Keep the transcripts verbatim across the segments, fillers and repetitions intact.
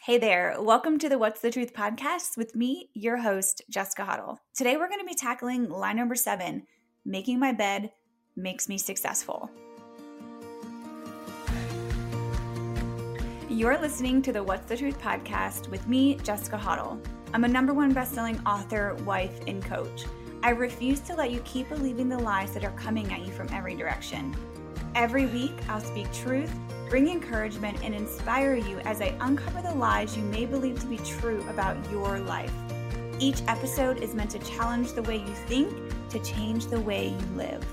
Hey there, welcome to the What's the Truth podcast with me, your host, Jessica Huddle. Today we're going to be tackling line number seven, making my bed makes me successful. You're listening to the What's the Truth podcast with me, Jessica Huddle. I'm a number one best-selling author, wife, and coach. I refuse to let you keep believing the lies that are coming at you from every direction. Every week, I'll speak truth, bring encouragement, and inspire you as I uncover the lies you may believe to be true about your life. Each episode is meant to challenge the way you think to change the way you live.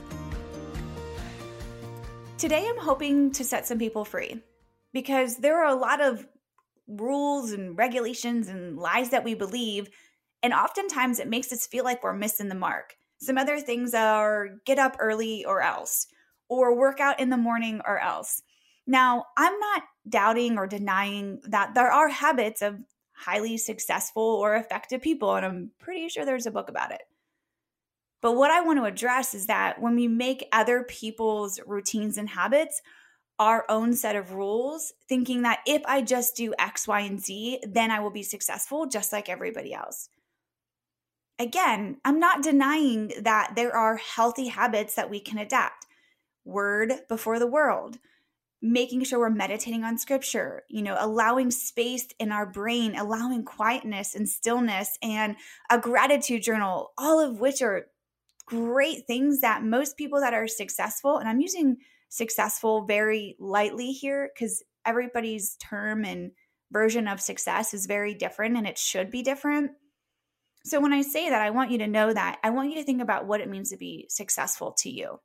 Today, I'm hoping to set some people free because there are a lot of rules and regulations and lies that we believe, and oftentimes it makes us feel like we're missing the mark. Some other things are get up early or else, or work out in the morning or else. Now, I'm not doubting or denying that there are habits of highly successful or effective people, and I'm pretty sure there's a book about it. But what I want to address is that when we make other people's routines and habits our own set of rules, thinking that if I just do X, Y, and Z, then I will be successful just like everybody else. Again, I'm not denying that there are healthy habits that we can adapt. Word before the world, making sure we're meditating on scripture, you know, allowing space in our brain, allowing quietness and stillness, and a gratitude journal, all of which are great things that most people that are successful, and I'm using successful very lightly here because everybody's term and version of success is very different and it should be different. So when I say that, I want you to know that I want you to think about what it means to be successful to you.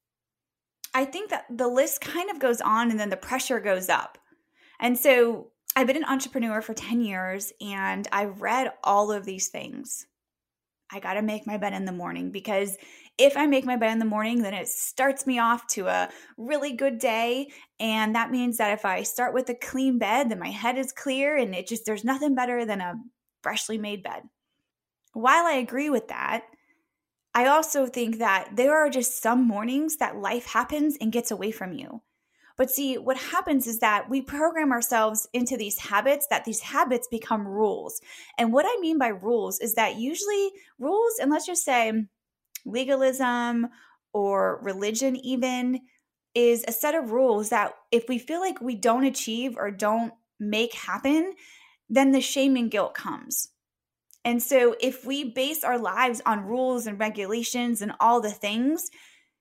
I think that the list kind of goes on and then the pressure goes up. And so I've been an entrepreneur for ten years and I've read all of these things. I got to make my bed in the morning because if I make my bed in the morning, then it starts me off to a really good day. And that means that if I start with a clean bed, then my head is clear and it just, there's nothing better than a freshly made bed. While I agree with that, I also think that there are just some mornings that life happens and gets away from you. But see, what happens is that we program ourselves into these habits, that these habits become rules. And what I mean by rules is that usually rules, and let's just say legalism or religion even, is a set of rules that if we feel like we don't achieve or don't make happen, then the shame and guilt comes. And so if we base our lives on rules and regulations and all the things,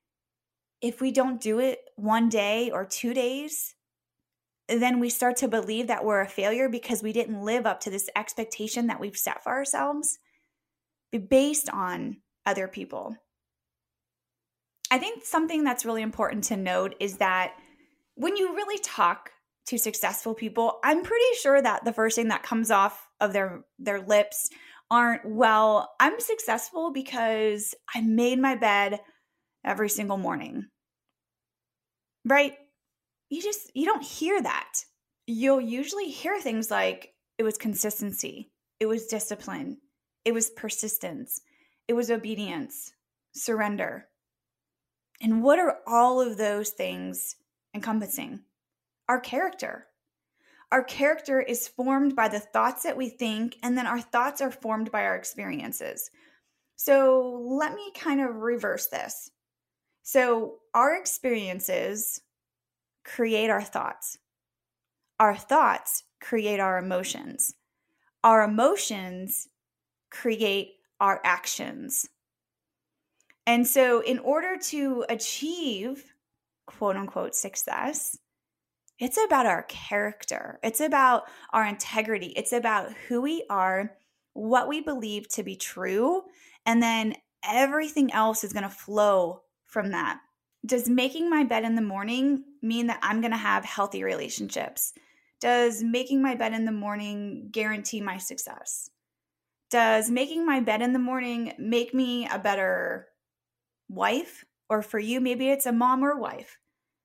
if we don't do it one day or two days, then we start to believe that we're a failure because we didn't live up to this expectation that we've set for ourselves based on other people. I think something that's really important to note is that when you really talk to successful people, I'm pretty sure that the first thing that comes off of their, their lips aren't, well, I'm successful because I made my bed every single morning, right? You just, you don't hear that. You'll usually hear things like it was consistency, it was discipline, it was persistence, it was obedience, surrender. And what are all of those things encompassing? Our character. Our character is formed by the thoughts that we think, and then our thoughts are formed by our experiences. So let me kind of reverse this. So our experiences create our thoughts. Our thoughts create our emotions. Our emotions create our actions. And so in order to achieve quote unquote success, it's about our character. It's about our integrity. It's about who we are, what we believe to be true, and then everything else is going to flow from that. Does making my bed in the morning mean that I'm going to have healthy relationships? Does making my bed in the morning guarantee my success? Does making my bed in the morning make me a better wife? Or for you, maybe it's a mom or wife.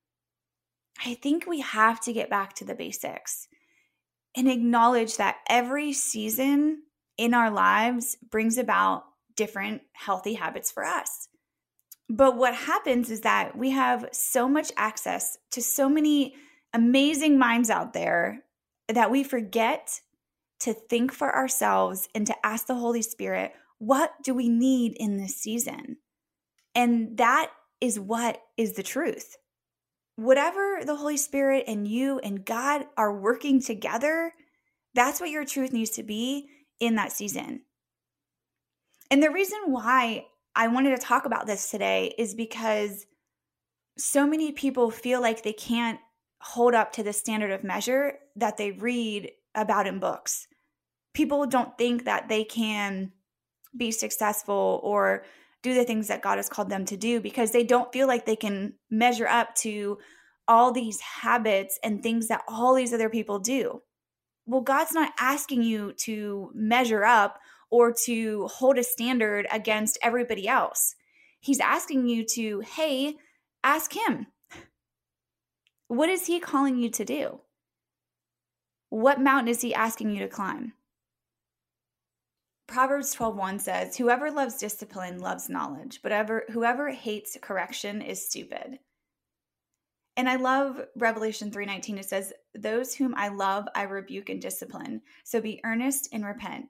I think we have to get back to the basics and acknowledge that every season in our lives brings about different healthy habits for us. But what happens is that we have so much access to so many amazing minds out there that we forget to think for ourselves and to ask the Holy Spirit, what do we need in this season? And that is what is the truth. Whatever the Holy Spirit and you and God are working together, that's what your truth needs to be in that season. And the reason why I wanted to talk about this today is because so many people feel like they can't hold up to the standard of measure that they read about in books. People don't think that they can be successful or do the things that God has called them to do because they don't feel like they can measure up to all these habits and things that all these other people do. Well, God's not asking you to measure up or to hold a standard against everybody else. He's asking you to, hey, ask him. What is he calling you to do? What mountain is he asking you to climb? Proverbs twelve one says, whoever loves discipline loves knowledge, but ever, whoever hates correction is stupid. And I love Revelation three nineteen. It says, those whom I love, I rebuke and discipline. So be earnest and repent.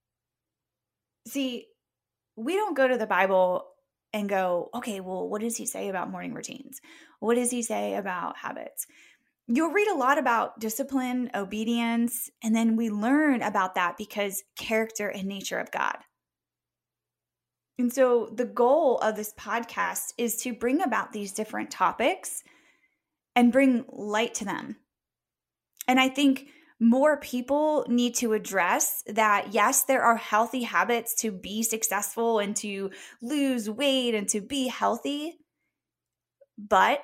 See, we don't go to the Bible and go, okay, well, what does he say about morning routines? What does he say about habits? You'll read a lot about discipline, obedience, and then we learn about that because character and nature of God. And so the goal of this podcast is to bring about these different topics and bring light to them. And I think more people need to address that, yes, there are healthy habits to be successful and to lose weight and to be healthy, but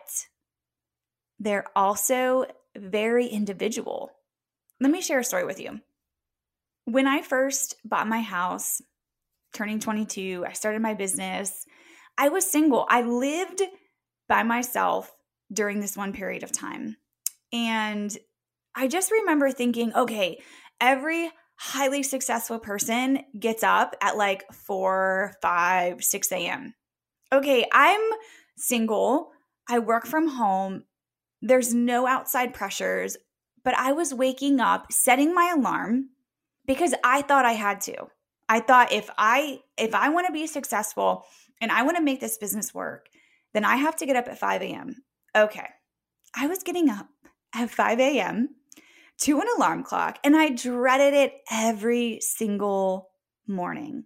they're also very individual. Let me share a story with you. When I first bought my house, turning twenty-two, I started my business. I was single. I lived by myself during this one period of time. And I just remember thinking, okay, every highly successful person gets up at like four, five, six a.m. Okay, I'm single. I work from home. There's no outside pressures, but I was waking up, setting my alarm because I thought I had to. I thought if I if I want to be successful and I want to make this business work, then I have to get up at five a.m. Okay. I was getting up at five a.m. to an alarm clock, and I dreaded it every single morning.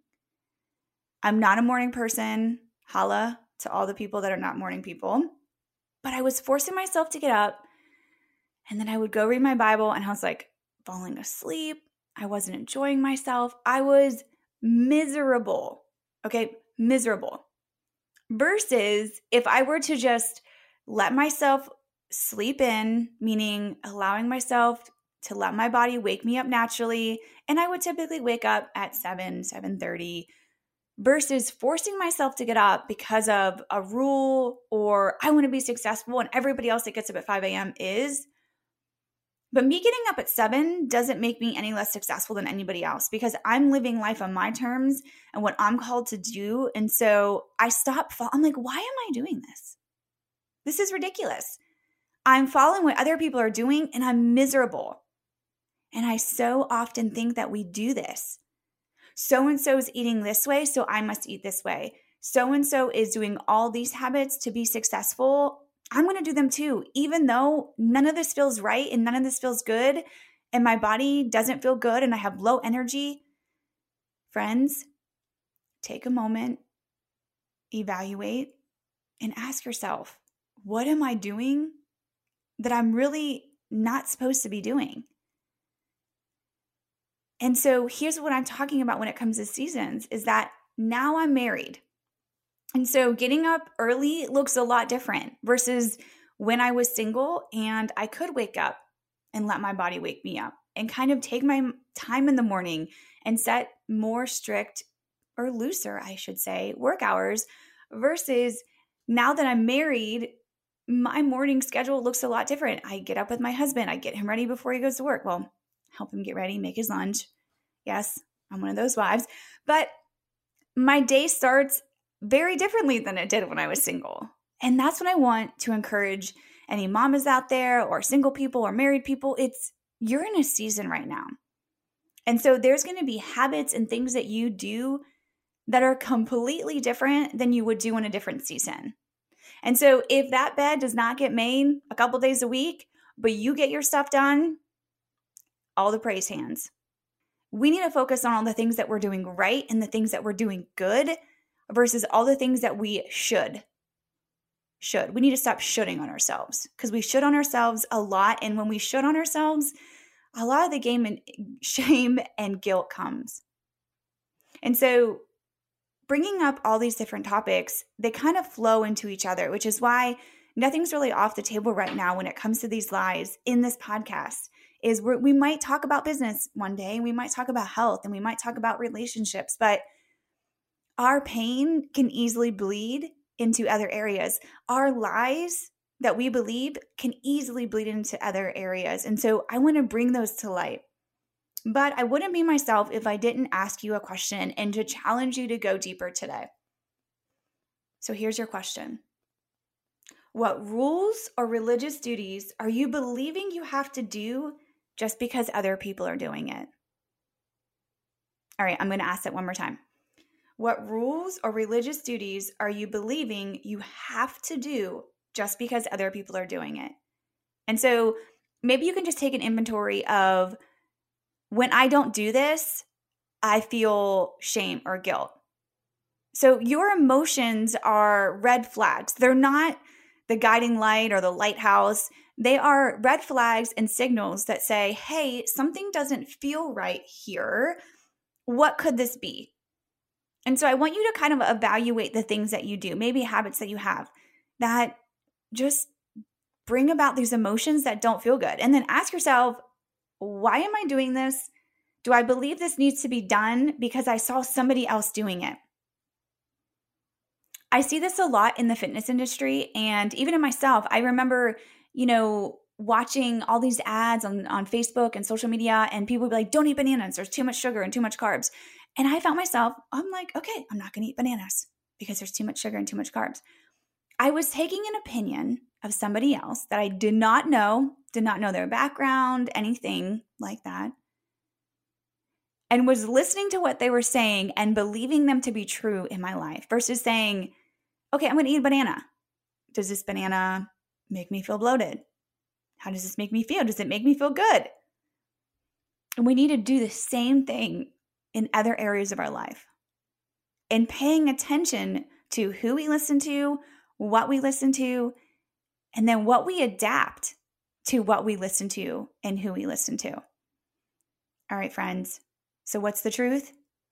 I'm not a morning person. Holla to all the people that are not morning people. But I was forcing myself to get up, and then I would go read my Bible, and I was like falling asleep. I wasn't enjoying myself. I was miserable. Okay, miserable. Versus if I were to just let myself sleep in, meaning allowing myself to let my body wake me up naturally, and I would typically wake up at seven, seven thirty, versus forcing myself to get up because of a rule or I want to be successful and everybody else that gets up at five a.m. is. But me getting up at seven doesn't make me any less successful than anybody else because I'm living life on my terms and what I'm called to do. And so I stop. I'm like, why am I doing this? This is ridiculous. I'm following what other people are doing and I'm miserable. And I so often think that we do this. So-and-so is eating this way, so I must eat this way. So-and-so is doing all these habits to be successful. I'm going to do them too, even though none of this feels right and none of this feels good and my body doesn't feel good and I have low energy. Friends, take a moment, evaluate, and ask yourself, what am I doing that I'm really not supposed to be doing? And so here's what I'm talking about when it comes to seasons is that now I'm married. And so getting up early looks a lot different versus when I was single and I could wake up and let my body wake me up and kind of take my time in the morning and set more strict or looser, I should say, work hours versus now that I'm married, my morning schedule looks a lot different. I get up with my husband. I get him ready before he goes to work. Well, help him get ready, make his lunch. Yes, I'm one of those wives. But my day starts very differently than it did when I was single. And that's what I want to encourage any mamas out there or single people or married people. It's You're in a season right now. And so there's going to be habits and things that you do that are completely different than you would do in a different season. And so if that bed does not get made a couple days a week, but you get your stuff done, all the praise hands. We need to focus on all the things that we're doing right and the things that we're doing good versus all the things that we should. Should. We need to stop shoulding on ourselves because we should on ourselves a lot. And when we should on ourselves, a lot of the game and shame and guilt comes. And so bringing up all these different topics, they kind of flow into each other, which is why nothing's really off the table right now when it comes to these lies in this podcast. Is we're, we might talk about business one day, and we might talk about health, and we might talk about relationships, but our pain can easily bleed into other areas. Our lies that we believe can easily bleed into other areas. And so I want to bring those to light. But I wouldn't be myself if I didn't ask you a question and to challenge you to go deeper today. So here's your question. What rules or religious duties are you believing you have to do just because other people are doing it? All right, I'm going to ask that one more time. What rules or religious duties are you believing you have to do just because other people are doing it? And so maybe you can just take an inventory of, when I don't do this, I feel shame or guilt. So your emotions are red flags. They're not the guiding light or the lighthouse. They are red flags and signals that say, hey, something doesn't feel right here. What could this be? And so I want you to kind of evaluate the things that you do, maybe habits that you have that just bring about these emotions that don't feel good. And then ask yourself, why am I doing this? Do I believe this needs to be done because I saw somebody else doing it? I see this a lot in the fitness industry and even in myself. I remember, you know, watching all these ads on, on Facebook and social media, and people would be like, don't eat bananas. There's too much sugar and too much carbs. And I found myself, I'm like, okay, I'm not going to eat bananas because there's too much sugar and too much carbs. I was taking an opinion of somebody else that I did not know, did not know their background, anything like that, and was listening to what they were saying and believing them to be true in my life versus saying, okay, I'm going to eat a banana. Does this banana make me feel bloated? How does this make me feel? Does it make me feel good? And we need to do the same thing in other areas of our life. And paying attention to who we listen to, what we listen to, and then what we adapt to what we listen to and who we listen to. All right, friends. So what's the truth?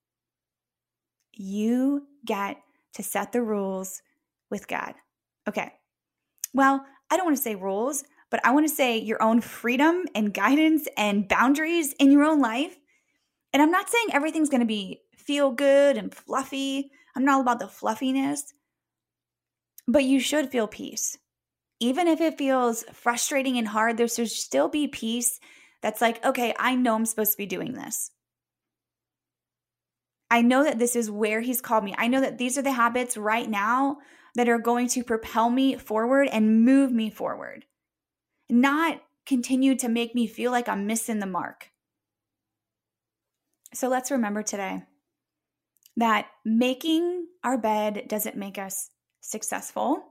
You get to set the rules with God. Okay. Well, I don't want to say rules, but I want to say your own freedom and guidance and boundaries in your own life. And I'm not saying everything's going to be feel good and fluffy. I'm not all about the fluffiness, but you should feel peace. Even if it feels frustrating and hard, there should still be peace that's like, okay, I know I'm supposed to be doing this. I know that this is where he's called me. I know that these are the habits right now that are going to propel me forward and move me forward, not continue to make me feel like I'm missing the mark. So let's remember today that making our bed doesn't make us successful.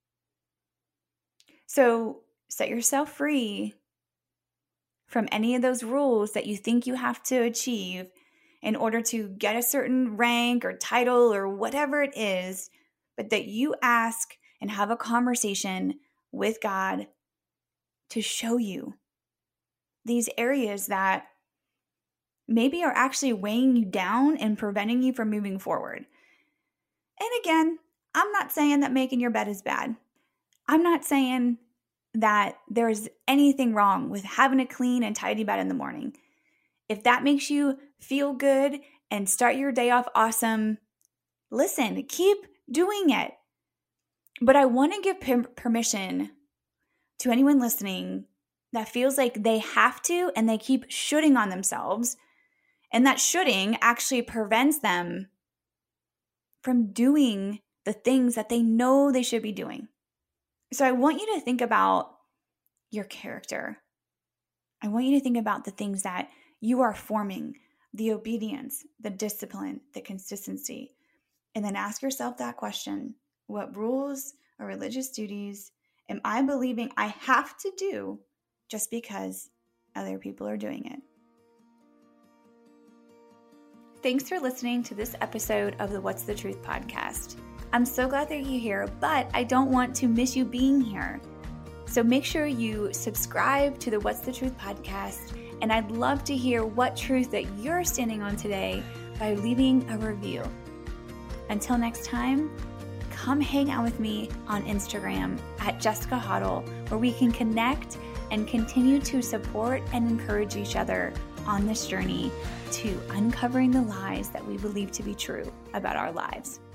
So set yourself free from any of those rules that you think you have to achieve in order to get a certain rank or title or whatever it is, but that you ask and have a conversation with God to show you these areas that maybe are actually weighing you down and preventing you from moving forward. And again, I'm not saying that making your bed is bad. I'm not saying that there's anything wrong with having a clean and tidy bed in the morning. If that makes you feel good and start your day off awesome, listen, keep doing it. But I want to give per- permission to anyone listening that feels like they have to and they keep shooting on themselves. And that shooting actually prevents them from doing the things that they know they should be doing. So I want you to think about your character. I want you to think about the things that you are forming, the obedience, the discipline, the consistency. And then ask yourself that question: what rules or religious duties am I believing I have to do just because other people are doing it? Thanks for listening to this episode of the What's the Truth podcast. I'm so glad that you're here, but I don't want to miss you being here. So make sure you subscribe to the What's the Truth podcast, and I'd love to hear what truth that you're standing on today by leaving a review. Until next time, come hang out with me on Instagram at Jessica Hoddle, where we can connect and continue to support and encourage each other on this journey to uncovering the lies that we believe to be true about our lives.